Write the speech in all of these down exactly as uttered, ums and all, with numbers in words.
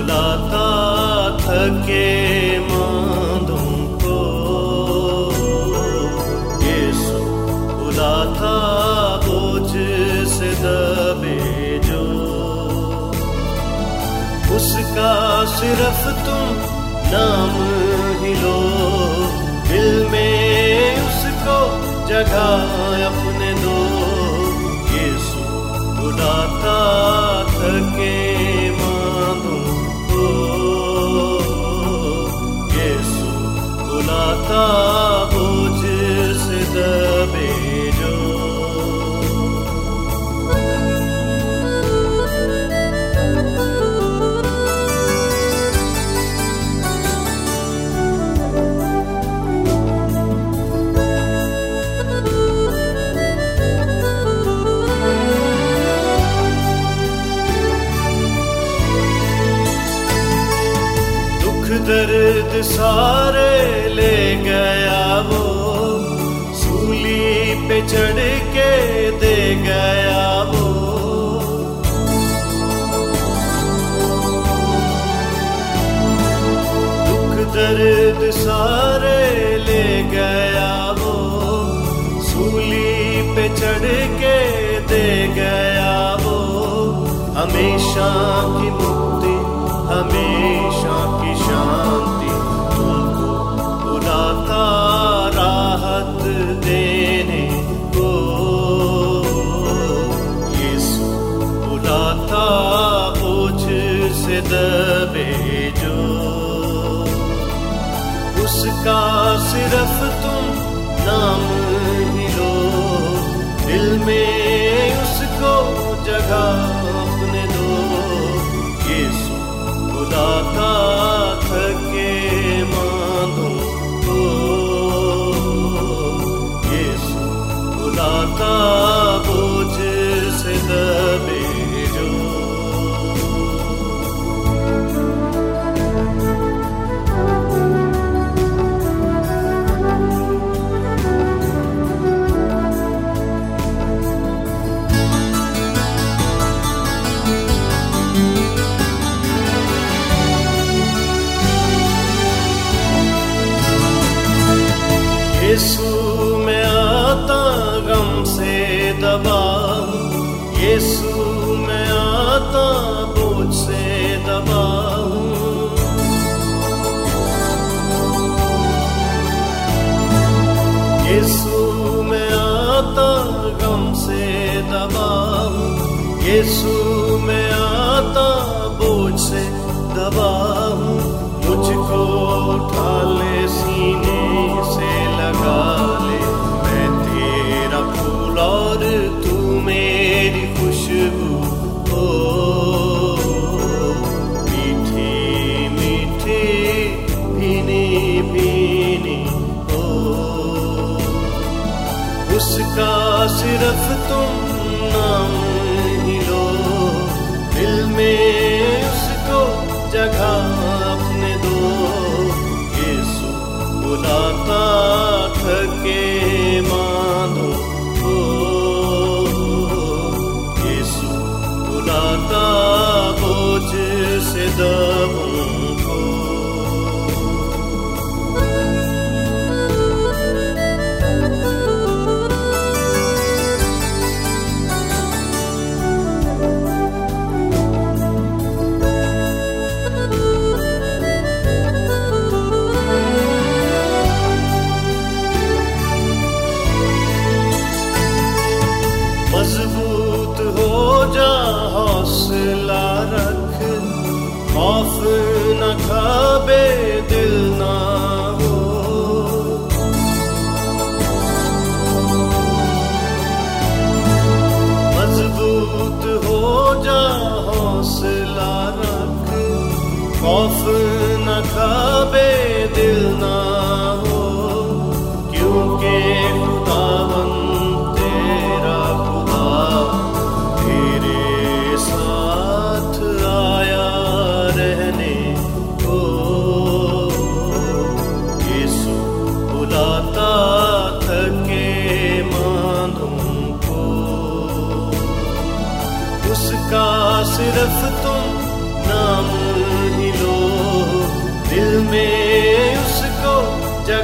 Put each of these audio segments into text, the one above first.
बुलाता थके मांदों को, यीशु बुलाता बोझ से दबे जो, उसका सिर्फ तुम नाम ही लो, दिल में उसको जगह अपने दो। यीशु बुलाता थके मांदों को, यीशु बुलाता बोझ से दबे जो। दर्द सारे ले गया वो, सूली पे चढ़ के दे गया वो। दुख दर्द सारे ले गया वो, सूली पे चढ़ के दे गया वो। हमेशा की मुक्ति, हमेशा की शांति तुमको बुलाता राहत देने को, यीशु बुलाता बोझ से दबे जो, उसका सिर्फ तुम नाम ही लो, दिल में उसको जगह अपने दो। यीशु बुलाता थके मांदों को, यीशु बुलाता बोझ से दबे जो। यीशु में आता गम से दबा, यीशु में आता बोझ से दबा। यीशु में आता गम से दबा, यीशु में आता बोझ से दबा। मुझको उठा ले सीने से लगा ले, मैं तेरा फूल और तू मेरी खुशबू। ओ मीठी मीठी भीनी भीनी ओ, उसका सिर्फ तुम नाम ही लो, दिल में उसको जगह अपने दो। यीशु बुलाता थके मांदों को, यीशु बुलाता बोझ से दबों को। मजबूत हो जा, हौसला रख, खौफ न खाबे दिल ना हो। मजबूत हो जा, हौसला रख, खौफ न खाबे दिल ना हो। क्योंकि खुदावन तेरा खुदा तेरे साथ आया रहने को। यीशु बुलाता थके मांदों को, उसका सिर्फ तुम नाम ही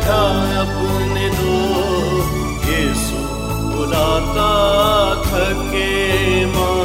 जगह अपने दो, यीशु बुलाता थके माँ।